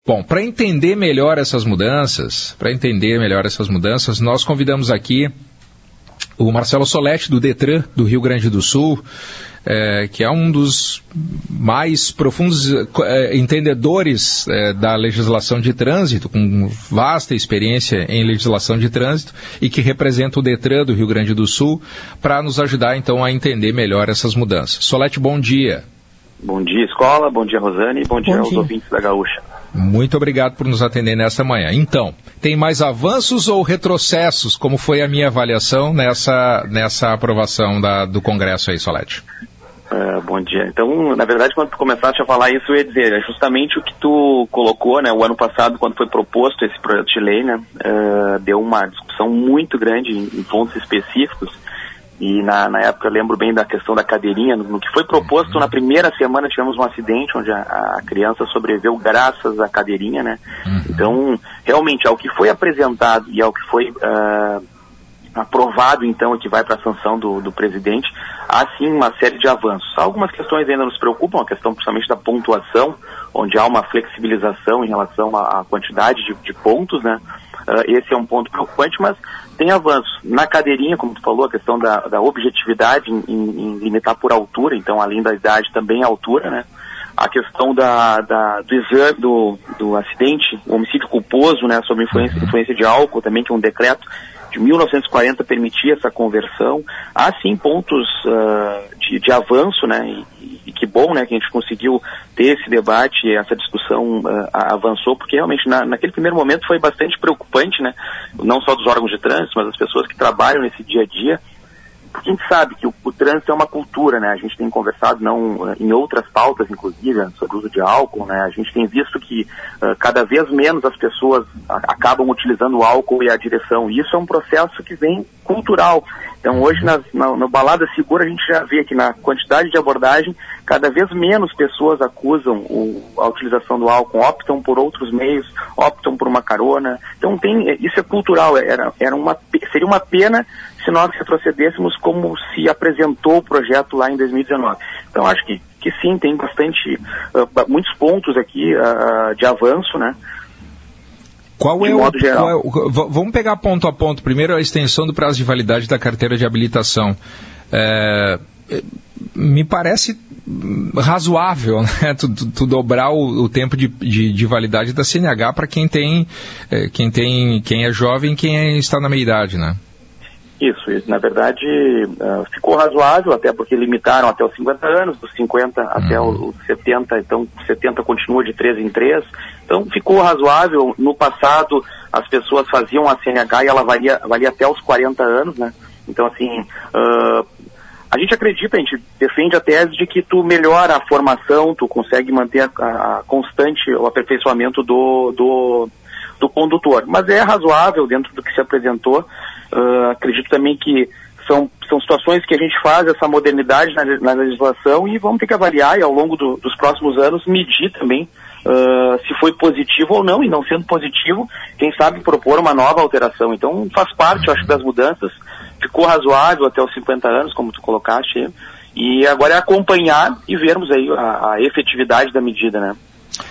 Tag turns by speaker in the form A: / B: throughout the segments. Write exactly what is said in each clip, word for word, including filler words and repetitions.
A: Bom, para entender melhor essas mudanças, para entender melhor essas mudanças, nós convidamos aqui o Marcelo Soletti, do Detran, do Rio Grande do Sul, é, que é um dos mais profundos é, entendedores é, da legislação de trânsito, com vasta experiência em legislação de trânsito, e que representa o Detran do Rio Grande do Sul, para nos ajudar, então, a entender melhor essas mudanças. Soletti, bom dia.
B: Bom dia, Escola, bom dia, Rosane, bom dia bom aos dia. ouvintes da Gaúcha.
A: Muito obrigado por nos atender nesta manhã. Então, tem mais avanços ou retrocessos? Como foi a minha avaliação nessa, nessa aprovação da, do Congresso aí, Soletti?
B: Uh, bom dia. Então, na verdade, quando tu começaste a falar isso, eu ia dizer, é justamente o que tu colocou, né, o ano passado, quando foi proposto esse projeto de lei, né, uh, deu uma discussão muito grande em, em pontos específicos. E na, na época eu lembro bem da questão da cadeirinha. No, no que foi proposto, na primeira semana tivemos um acidente onde a, a criança sobreviveu graças à cadeirinha, né? Uhum. Então, realmente, ao que foi apresentado e ao que foi uh, aprovado, então, e que vai para a sanção do, do presidente, há sim uma série de avanços. Algumas questões ainda nos preocupam, a questão principalmente da pontuação, onde há uma flexibilização em relação à, à quantidade de, de pontos, né? Uh, esse é um ponto preocupante, mas tem avanços. Na cadeirinha, como tu falou, a questão da, da objetividade em, em, em limitar por altura, então além da idade também a altura, né? A questão da, da, do exame, do, do acidente, o homicídio culposo, né, sob influência, influência de álcool também, que é um decreto de mil novecentos e quarenta permitia essa conversão. Há sim pontos uh, de, de avanço, né, e, e que bom, né, que a gente conseguiu ter esse debate, essa discussão uh, avançou, porque realmente na, naquele primeiro momento foi bastante preocupante, né, não só dos órgãos de trânsito, mas das pessoas que trabalham nesse dia a dia, porque a gente sabe que o, o trânsito é uma cultura, né, a gente tem conversado não, em outras pautas, inclusive, sobre o uso de álcool, né, a gente tem visto que uh, cada vez menos as pessoas a, acabam utilizando o álcool e a direção, e isso é um processo que vem cultural. Então hoje nas, na, no Balada Segura a gente já vê que na quantidade de abordagem, cada vez menos pessoas acusam o, a utilização do álcool, optam por outros meios, optam por uma carona. Então tem, isso é cultural, era, era uma, seria uma pena se nós retrocedêssemos como se apresentou o projeto lá em dois mil e dezenove. Então acho que, que sim, tem bastante, uh, muitos pontos aqui uh, de avanço, né?
A: Qual é, o, qual é o... Vamos pegar ponto a ponto. Primeiro, a extensão do prazo de validade da carteira de habilitação. É, me parece razoável, né? Tu, tu, tu dobrar o, o tempo de, de, de validade da C N H para quem tem, é, quem tem, quem é jovem e quem é, está na meia-idade, né?
B: Isso, isso, na verdade uh, ficou razoável, até porque limitaram até os cinquenta anos, dos cinquenta uhum. até os setenta, então setenta continua de três em três, então ficou razoável. No passado as pessoas faziam a C N H e ela valia, valia até os quarenta anos, né, então assim, uh, a gente acredita, a gente defende a tese de que tu melhora a formação, tu consegue manter a, a constante, o aperfeiçoamento do, do, do condutor, mas é razoável dentro do que se apresentou. Uh, acredito também que são, são situações que a gente faz essa modernidade na, na legislação e vamos ter que avaliar e ao longo do, dos próximos anos medir também uh, se foi positivo ou não, e não sendo positivo, quem sabe propor uma nova alteração. Então faz parte, eu acho, das mudanças, ficou razoável até os cinquenta anos, como tu colocaste, e agora é acompanhar e vermos aí a, a efetividade da medida, né?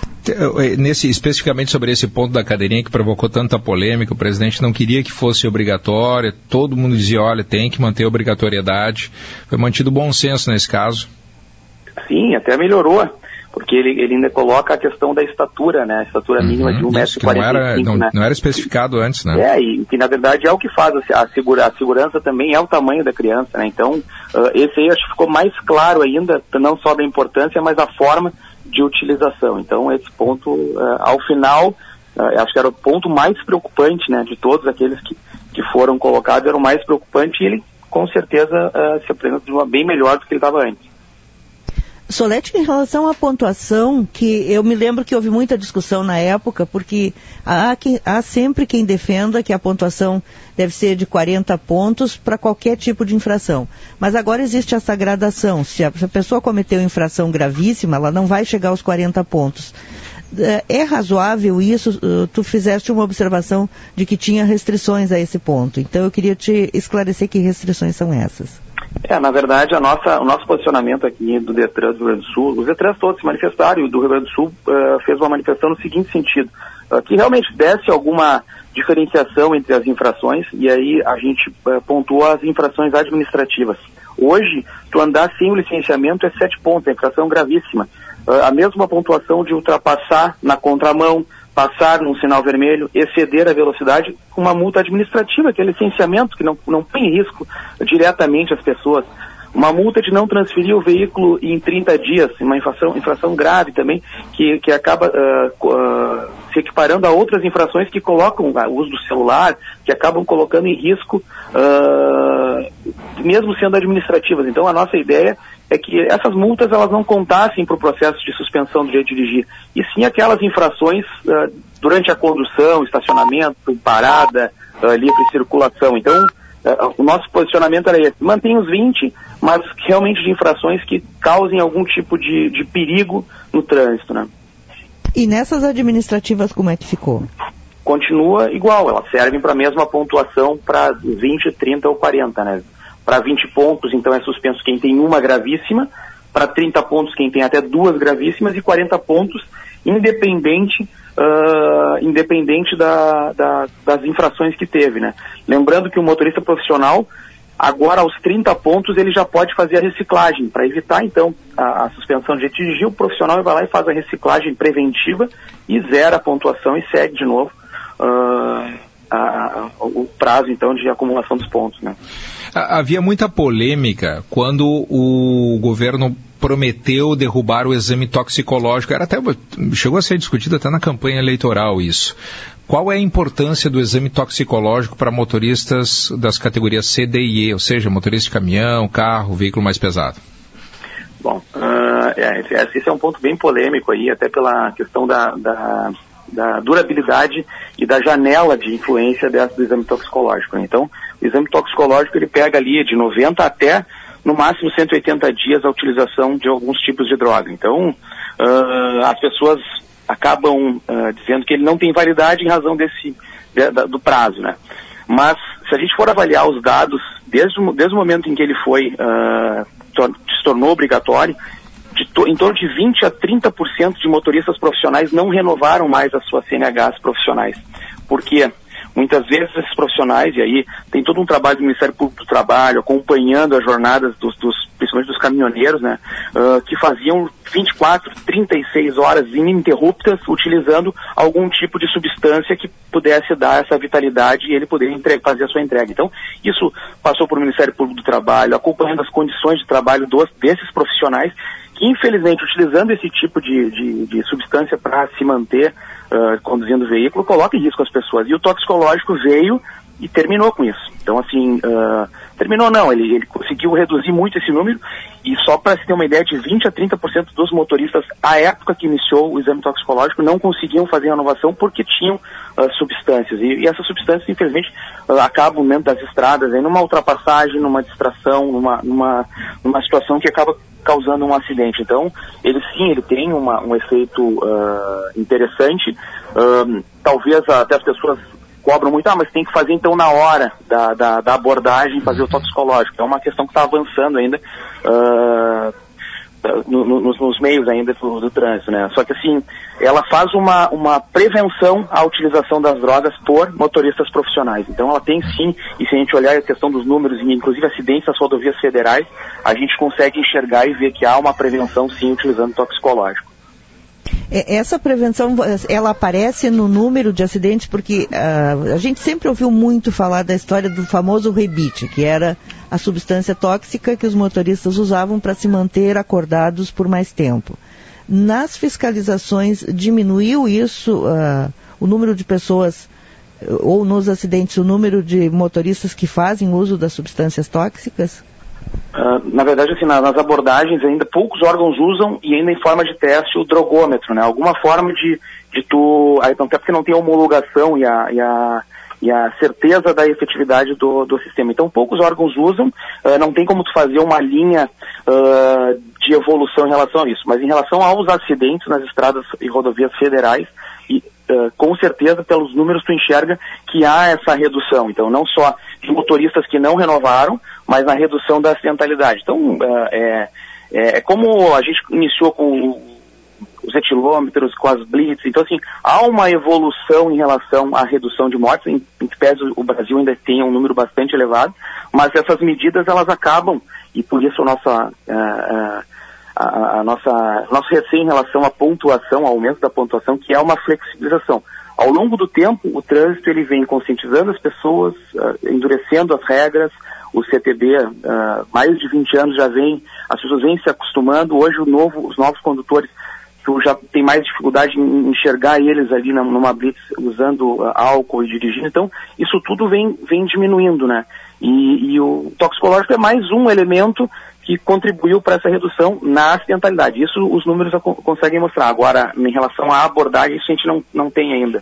A: Nesse, especificamente sobre esse ponto da cadeirinha que provocou tanta polêmica, o presidente não queria que fosse obrigatória, todo mundo dizia, olha, tem que manter a obrigatoriedade. Foi mantido bom senso nesse caso?
B: Sim, até melhorou, porque ele, ele ainda coloca a questão da estatura, né, a estatura uhum, mínima de um metro e quarenta e cinco,
A: não,
B: né?
A: Não era especificado antes, né?
B: É, e que na verdade é o que faz, a, segura, a segurança também é o tamanho da criança, né, então uh, esse aí acho que ficou mais claro ainda, não só da importância, mas da forma de utilização. Então esse ponto, uh, ao final, uh, acho que era o ponto mais preocupante, né, de todos aqueles que, que foram colocados, era o mais preocupante, e ele com certeza uh, se apresenta de uma bem melhor do que ele estava antes.
C: Soletti, em relação à pontuação, que eu me lembro que houve muita discussão na época, porque há, quem, há sempre quem defenda que a pontuação deve ser de quarenta pontos para qualquer tipo de infração. Mas agora existe essa gradação. Se a, se a pessoa cometeu infração gravíssima, ela não vai chegar aos quarenta pontos. É razoável isso? Tu fizeste uma observação de que tinha restrições a esse ponto. Então eu queria te esclarecer que restrições são essas.
B: É, na verdade, a nossa, o nosso posicionamento aqui do Detran do Rio Grande do Sul, os Detrans todos se manifestaram, e o do Rio Grande do Sul uh, fez uma manifestação no seguinte sentido, uh, que realmente desse alguma diferenciação entre as infrações, e aí a gente uh, pontuou as infrações administrativas. Hoje, tu andar sem o licenciamento é sete pontos, é infração gravíssima. Uh, a mesma pontuação de ultrapassar na contramão, passar num sinal vermelho, exceder a velocidade, com uma multa administrativa, que é licenciamento, que não, não põe em risco diretamente as pessoas. Uma multa de não transferir o veículo em trinta dias, uma infração, infração grave também, que, que acaba uh, uh, se equiparando a outras infrações que colocam o uso do celular, que acabam colocando em risco, uh, mesmo sendo administrativas. Então a nossa ideia é que essas multas elas não contassem para o processo de suspensão do direito de dirigir, e sim aquelas infrações uh, durante a condução, estacionamento, parada, uh, livre circulação. Então, uh, o nosso posicionamento era esse, mantém os vinte, mas realmente de infrações que causem algum tipo de, de perigo no trânsito, né?
C: E nessas administrativas como é que ficou?
B: Continua igual, elas servem para a mesma pontuação para vinte, trinta ou quarenta, né? Para vinte pontos, então, é suspenso quem tem uma gravíssima, para trinta pontos quem tem até duas gravíssimas, e quarenta pontos independente, uh, independente da, da, das infrações que teve, né? Lembrando que o motorista profissional, agora aos trinta pontos, ele já pode fazer a reciclagem, para evitar, então, a, a suspensão de direito de dirigir. O profissional vai lá e faz a reciclagem preventiva e zera a pontuação e segue de novo uh, a, a, o prazo, então, de acumulação dos pontos, né?
A: Havia muita polêmica quando o governo prometeu derrubar o exame toxicológico. Era até, chegou a ser discutido até na campanha eleitoral isso. Qual é a importância do exame toxicológico para motoristas das categorias C, D e E, ou seja, motorista de caminhão, carro, veículo mais pesado?
B: Bom, uh, é, esse é um ponto bem polêmico aí, até pela questão da, da, da durabilidade e da janela de influência dessa, do exame toxicológico, né? Então, o exame toxicológico ele pega ali de noventa até, no máximo, cento e oitenta dias a utilização de alguns tipos de droga. Então, uh, as pessoas acabam uh, dizendo que ele não tem validade em razão desse, de, da, do prazo, né? Mas, se a gente for avaliar os dados, desde, desde o momento em que ele foi, uh, tor- se tornou obrigatório, de to- em torno de vinte a trinta por cento de motoristas profissionais não renovaram mais as suas C N Hs profissionais. Por quê? Muitas vezes esses profissionais, e aí tem todo um trabalho do Ministério Público do Trabalho, acompanhando as jornadas dos, dos principalmente dos caminhoneiros, né, uh, que faziam vinte e quatro, trinta e seis horas ininterruptas, utilizando algum tipo de substância que pudesse dar essa vitalidade e ele poderia entre- fazer a sua entrega. Então, isso passou por o Ministério Público do Trabalho, acompanhando as condições de trabalho dos, desses profissionais, que infelizmente, utilizando esse tipo de, de, de substância para se manter uh, conduzindo o veículo, coloca em risco as pessoas. E o toxicológico veio e terminou com isso. Então, assim, uh, terminou não, ele, ele conseguiu reduzir muito esse número, e só para se ter uma ideia, de vinte a trinta por cento dos motoristas, à época que iniciou o exame toxicológico, não conseguiam fazer a renovação porque tinham uh, substâncias. E, e essas substâncias, infelizmente, uh, acabam dentro das estradas, aí, numa ultrapassagem, numa distração, numa, numa, numa situação que acaba causando um acidente. Então, ele sim, ele tem uma, um efeito uh, interessante. Uh, talvez até as pessoas cobram muito, ah, mas tem que fazer então na hora da, da, da abordagem, fazer o toxicológico. É uma questão que está avançando ainda uh, no, no, nos, nos meios ainda do, do trânsito, né? Só que assim, ela faz uma, uma prevenção à utilização das drogas por motoristas profissionais. Então ela tem sim, e se a gente olhar a questão dos números, inclusive acidentes nas rodovias federais, a gente consegue enxergar e ver que há uma prevenção sim utilizando toxicológico.
C: Essa prevenção, ela aparece no número de acidentes, porque uh, a gente sempre ouviu muito falar da história do famoso rebite, que era a substância tóxica que os motoristas usavam para se manter acordados por mais tempo. Nas fiscalizações, diminuiu isso, uh, o número de pessoas, ou nos acidentes, o número de motoristas que fazem uso das substâncias tóxicas?
B: Uh, na verdade, assim, nas, nas abordagens ainda poucos órgãos usam, e ainda em forma de teste, o drogômetro, né? Alguma forma de, de tu, aí, até porque não tem a homologação e a, e a, e a certeza da efetividade do, do sistema. Então poucos órgãos usam, uh, não tem como tu fazer uma linha uh, de evolução em relação a isso. Mas em relação aos acidentes nas estradas e rodovias federais, e, uh, com certeza pelos números tu enxerga que há essa redução. Então não só de motoristas que não renovaram, mas na redução da acidentalidade. Então, é, é, é como a gente iniciou com os etilômetros, com as blitz. Então, assim, há uma evolução em relação à redução de mortes, em, em que pese o Brasil ainda tem um número bastante elevado, mas essas medidas, elas acabam, e por isso a nossa, a, a, a nossa, nosso receio em relação à pontuação, ao aumento da pontuação, que é uma flexibilização. Ao longo do tempo, o trânsito ele vem conscientizando as pessoas, uh, endurecendo as regras. O C T B, uh, mais de vinte anos já vem, as pessoas vêm se acostumando. Hoje o novo, os novos condutores, tu já tem mais dificuldade em enxergar eles ali na, numa blitz usando uh, álcool e dirigindo. Então, isso tudo vem, vem diminuindo, né? E, e o toxicológico é mais um elemento que contribuiu para essa redução na acidentalidade. Isso os números conseguem mostrar. Agora, em relação à abordagem, isso a gente não, não tem ainda.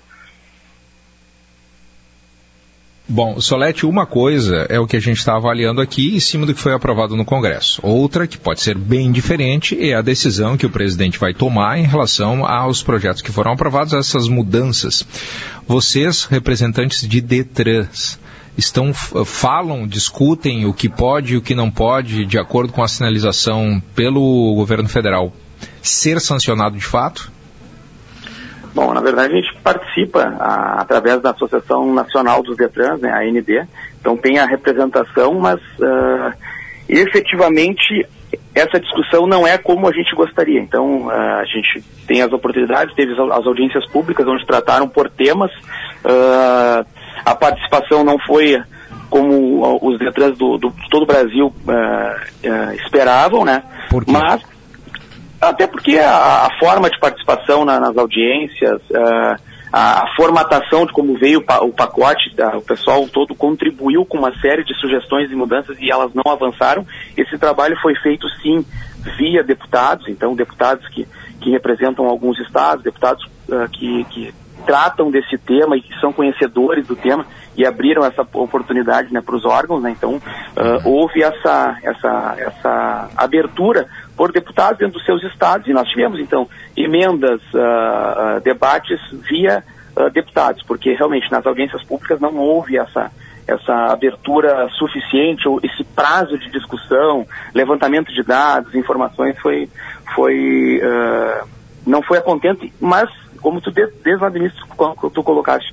A: Bom, Solete, uma coisa é o que a gente está avaliando aqui em cima do que foi aprovado no Congresso. Outra, que pode ser bem diferente, é a decisão que o presidente vai tomar em relação aos projetos que foram aprovados, essas mudanças. Vocês, representantes de DETRANS, estão, falam, discutem o que pode e o que não pode, de acordo com a sinalização pelo governo federal, ser sancionado de fato?
B: Bom, na verdade a gente participa a, através da Associação Nacional dos DETRANS, né, a A N D, então tem a representação, mas uh, efetivamente essa discussão não é como a gente gostaria. Então uh, a gente tem as oportunidades, teve as audiências públicas onde trataram por temas, uh, a participação não foi como os DETRANS do, do todo o Brasil uh, uh, esperavam, né?
A: Por quê?
B: Mas até porque a, a forma de participação na, nas audiências, uh, a, a formatação de como veio o, pa, o pacote, da, o pessoal todo contribuiu com uma série de sugestões e mudanças e elas não avançaram. Esse trabalho foi feito sim via deputados, então deputados que, que representam alguns estados, deputados uh, que, que tratam desse tema e que são conhecedores do tema e abriram essa oportunidade, né, para os órgãos, né? Então uh, houve essa, essa, essa abertura por deputados dentro dos seus estados e nós tivemos então emendas, uh, uh, debates via uh, deputados, porque realmente nas audiências públicas não houve essa, essa abertura suficiente, ou esse prazo de discussão, levantamento de dados, informações foi, foi uh, não foi a contente, mas como tu desde, desde lá do início tu, tu colocaste,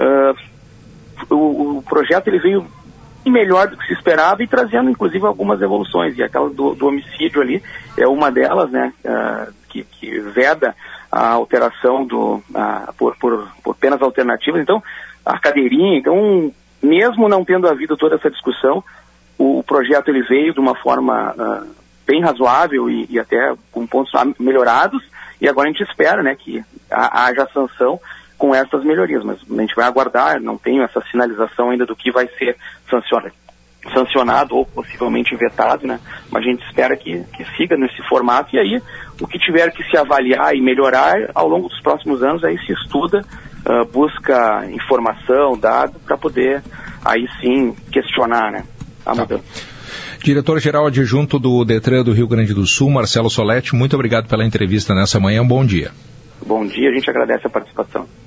B: uh, o, o projeto ele veio melhor do que se esperava e trazendo inclusive algumas evoluções, e aquela do, do homicídio ali é uma delas, né, uh, que, que veda a alteração do, uh, por, por, por penas alternativas. Então a cadeirinha, então mesmo não tendo havido toda essa discussão, o, o projeto ele veio de uma forma uh, bem razoável e, e até com pontos melhorados, e agora a gente espera, né, que haja sanção com essas melhorias, mas a gente vai aguardar, não tenho essa sinalização ainda do que vai ser sancionado, sancionado ou possivelmente vetado, né, mas a gente espera que, que siga nesse formato, e aí o que tiver que se avaliar e melhorar ao longo dos próximos anos, aí se estuda, uh, busca informação, dado, para poder aí sim questionar, né, a mudança.
A: Diretor-geral adjunto do DETRAN do Rio Grande do Sul, Marcelo Solete, muito obrigado pela entrevista nessa manhã, bom dia.
B: Bom dia, a gente agradece a participação.